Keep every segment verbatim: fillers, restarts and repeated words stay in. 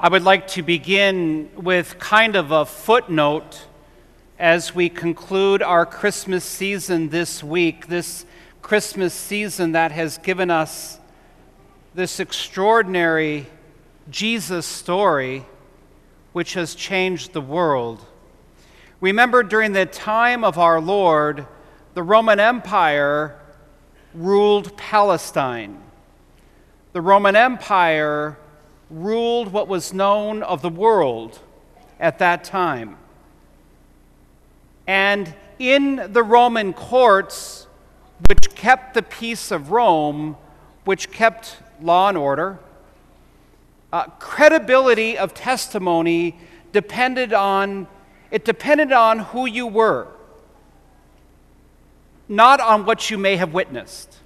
I would like to begin with kind of a footnote as we conclude our Christmas season this week, this Christmas season that has given us this extraordinary Jesus story which has changed the world. Remember, during the time of our Lord, the Roman Empire ruled Palestine. The Roman Empire ruled what was known of the world at that time. And in the Roman courts, which kept the peace of Rome, which kept law and order, uh, credibility of testimony depended on, it depended on who you were, not on what you may have witnessed.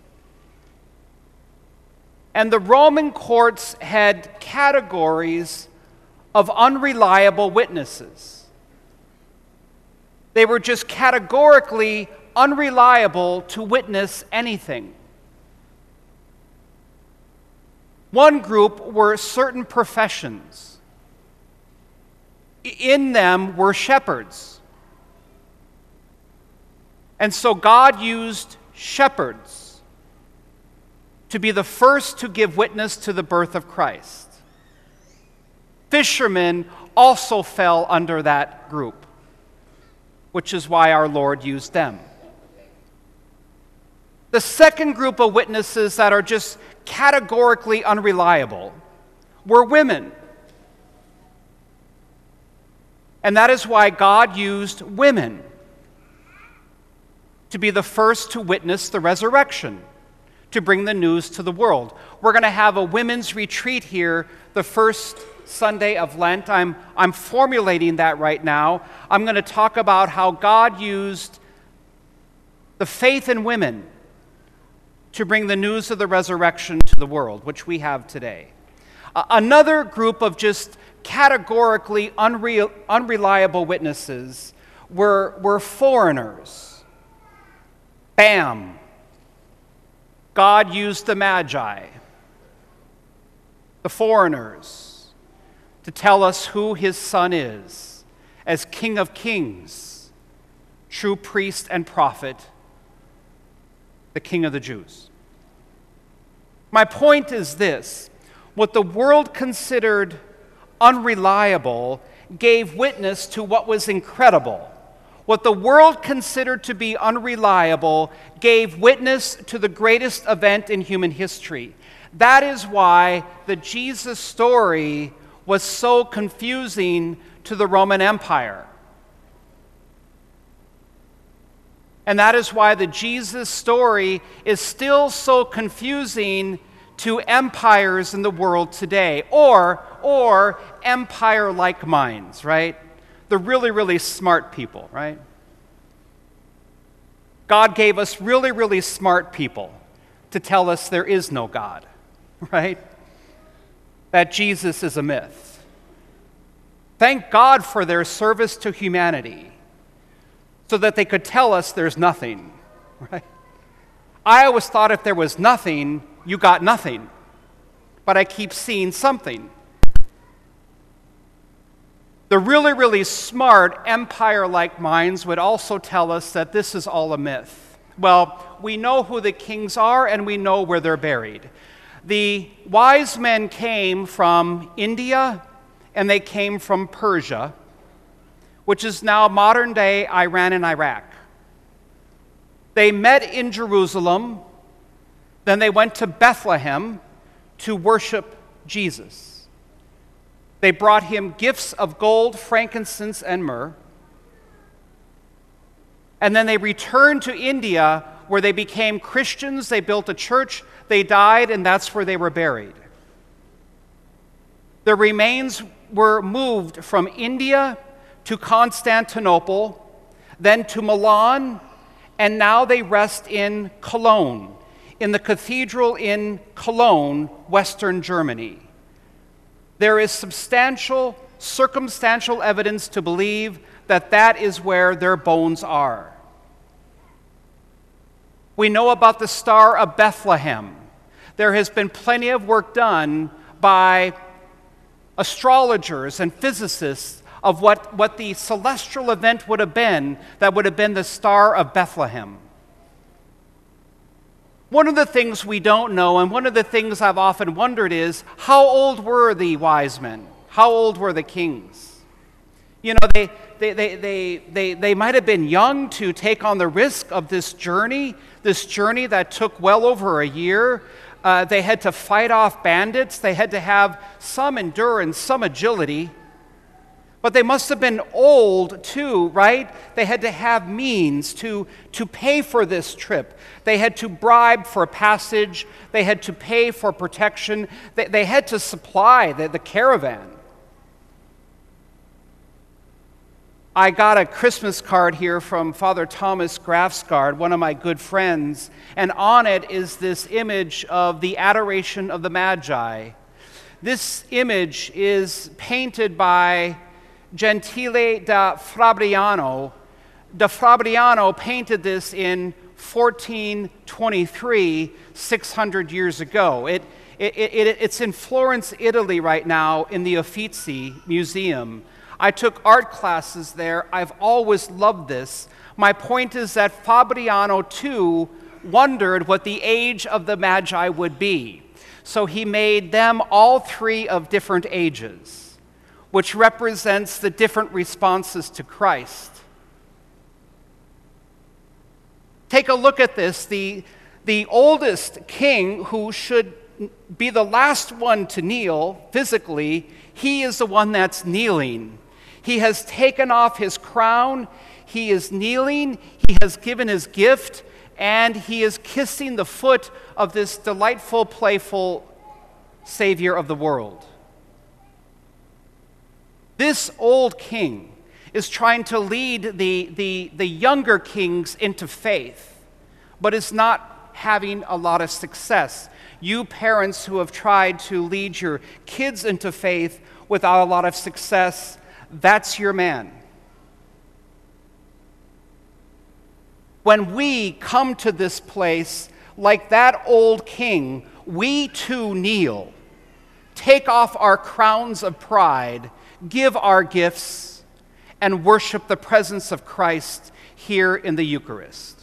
And the Roman courts had categories of unreliable witnesses. They were just categorically unreliable to witness anything. One group were certain professions. In them were shepherds. And so God used shepherds to be the first to give witness to the birth of Christ. Fishermen also fell under that group, which is why our Lord used them. The second group of witnesses that are just categorically unreliable were women. And that is why God used women to be the first to witness the resurrection, to bring the news to the world. We're going to have a women's retreat here the first Sunday of Lent. I'm, I'm formulating that right now. I'm going to talk about how God used the faith in women to bring the news of the resurrection to the world, which we have today. Uh, another group of just categorically unreal, unreliable witnesses were, were foreigners. Bam! God used the Magi, the foreigners, to tell us who his Son is as King of Kings, true priest and prophet, the King of the Jews. My point is this: what the world considered unreliable gave witness to what was incredible. What the world considered to be unreliable gave witness to the greatest event in human history. That is why the Jesus story was so confusing to the Roman Empire. And that is why the Jesus story is still so confusing to empires in the world today, or, or empire-like minds, right? The really, really smart people, right? God gave us really, really smart people to tell us there is no God, right? That Jesus is a myth. Thank God for their service to humanity so that they could tell us there's nothing, right? I always thought if there was nothing, you got nothing. But I keep seeing something. The really, really smart empire-like minds would also tell us that this is all a myth. Well, we know who the kings are and we know where they're buried. The wise men came from India and they came from Persia, which is now modern-day Iran and Iraq. They met in Jerusalem, then they went to Bethlehem to worship Jesus. They brought him gifts of gold, frankincense, and myrrh. And then they returned to India, where they became Christians. They built a church. They died, and that's where they were buried. Their remains were moved from India to Constantinople, then to Milan, and now they rest in Cologne, in the cathedral in Cologne, Western Germany. There is substantial, circumstantial evidence to believe that that is where their bones are. We know about the Star of Bethlehem. There has been plenty of work done by astrologers and physicists of what, what the celestial event would have been that would have been the Star of Bethlehem. One of the things we don't know, and one of the things I've often wondered is, how old were the wise men? How old were the kings? You know, they, they, they, they, they, they might have been young to take on the risk of this journey, this journey that took well over a year. Uh, they had to fight off bandits. They had to have some endurance, some agility. But they must have been old too, right? They had to have means to, to pay for this trip. They had to bribe for passage. They had to pay for protection. They, they had to supply the, the caravan. I got a Christmas card here from Father Thomas Grafsgaard, one of my good friends, and on it is this image of the Adoration of the Magi. This image is painted by Gentile da Fabriano. Da Fabriano painted this in fourteen twenty-three, six hundred years ago. It, it, it, it's in Florence, Italy right now in the Uffizi Museum. I took art classes there. I've always loved this. My point is that Fabriano, too, wondered what the age of the Magi would be. So he made them all three of different ages, which represents the different responses to Christ. Take a look at this. The, the oldest king, who should be the last one to kneel physically, he is the one that's kneeling. He has taken off his crown, he is kneeling, he has given his gift, and he is kissing the foot of this delightful, playful Savior of the world. This old king is trying to lead the, the, the younger kings into faith, but is not having a lot of success. You parents who have tried to lead your kids into faith without a lot of success, that's your man. When we come to this place, like that old king, we too kneel, take off our crowns of pride, give our gifts, and worship the presence of Christ here in the Eucharist.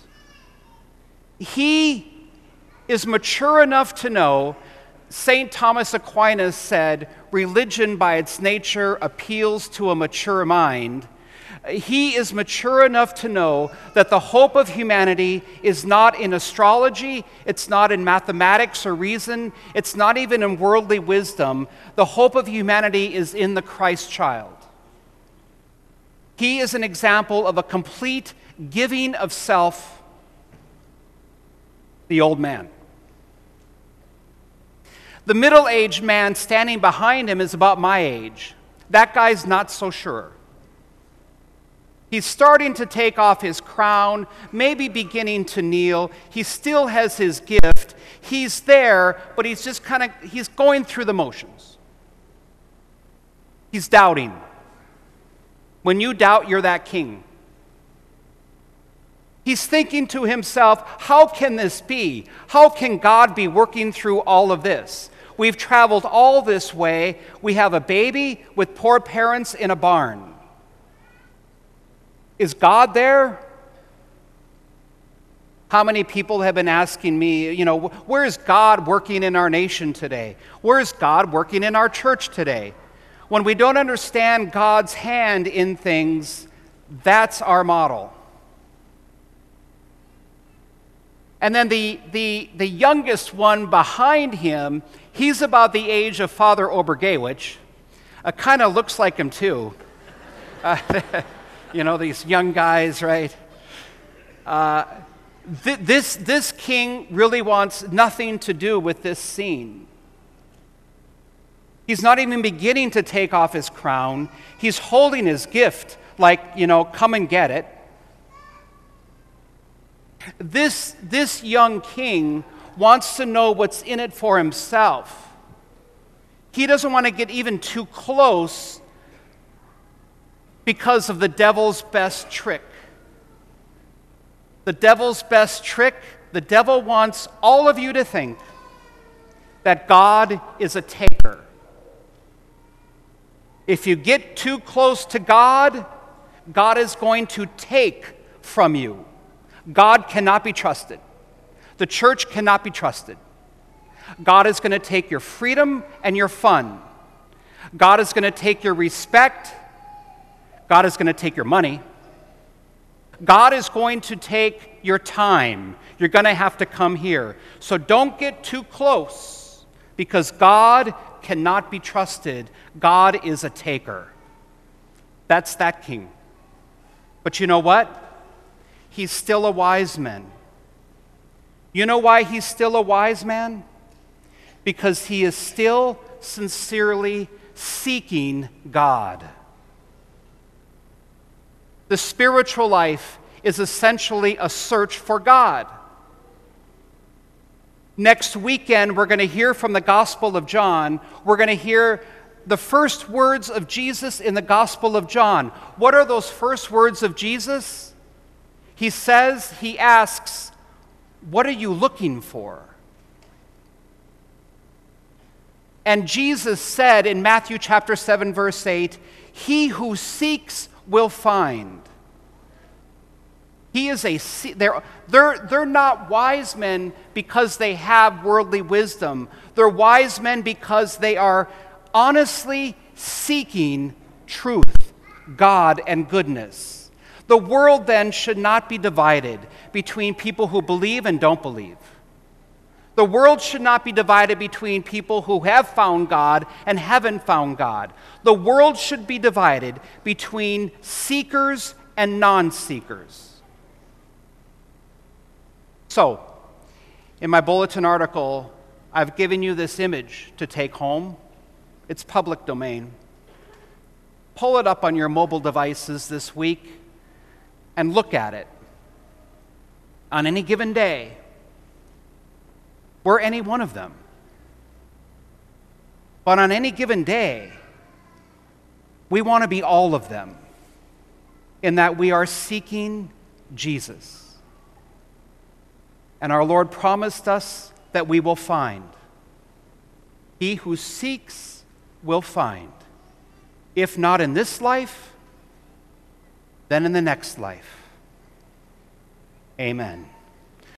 He is mature enough to know, Saint Thomas Aquinas said, religion by its nature appeals to a mature mind. He is mature enough to know that the hope of humanity is not in astrology, it's not in mathematics or reason, it's not even in worldly wisdom. The hope of humanity is in the Christ child. He is an example of a complete giving of self, the old man. The middle-aged man standing behind him is about my age. That guy's not so sure. He's starting to take off his crown, maybe beginning to kneel. He still has his gift. He's there, but he's just kind of, he's going through the motions. He's doubting. When you doubt, you're that king. He's thinking to himself, how can this be? How can God be working through all of this? We've traveled all this way. We have a baby with poor parents in a barn. Is God there? How many people have been asking me, you know, where is God working in our nation today? Where is God working in our church today? When we don't understand God's hand in things, that's our model. And then the, the, the youngest one behind him, he's about the age of Father Obergewich. Uh, kind of looks like him too. Uh, you know, these young guys, right? Uh, th- this, this king really wants nothing to do with this scene. He's not even beginning to take off his crown. He's holding his gift like, you know, come and get it. This, this young king wants to know what's in it for himself. He doesn't want to get even too close because of the devil's best trick. The devil's best trick, the devil wants all of you to think that God is a taker. If you get too close to God, God is going to take from you. God cannot be trusted. The church cannot be trusted. God is going to take your freedom and your fun. God is going to take your respect. God is going to take your money. God is going to take your time. You're going to have to come here. So don't get too close, because God cannot be trusted. God is a taker. That's that king. But you know what? He's still a wise man. You know why he's still a wise man? Because he is still sincerely seeking God. The spiritual life is essentially a search for God. Next weekend, we're going to hear from the Gospel of John. We're going to hear the first words of Jesus in the Gospel of John. What are those first words of Jesus? He says, he asks, "What are you looking for?" And Jesus said in Matthew chapter seven, verse eight, "He who seeks will find." He is a, they're, they're, they're not wise men because they have worldly wisdom. They're wise men because they are honestly seeking truth, God, and goodness. The world then should not be divided between people who believe and don't believe. The world should not be divided between people who have found God and haven't found God. The world should be divided between seekers and non-seekers. So, in my bulletin article, I've given you this image to take home. It's public domain. Pull it up on your mobile devices this week and look at it. On any given day, we're any one of them. But on any given day, we want to be all of them, in that we are seeking Jesus. And our Lord promised us that we will find. He who seeks will find. If not in this life, then in the next life. Amen.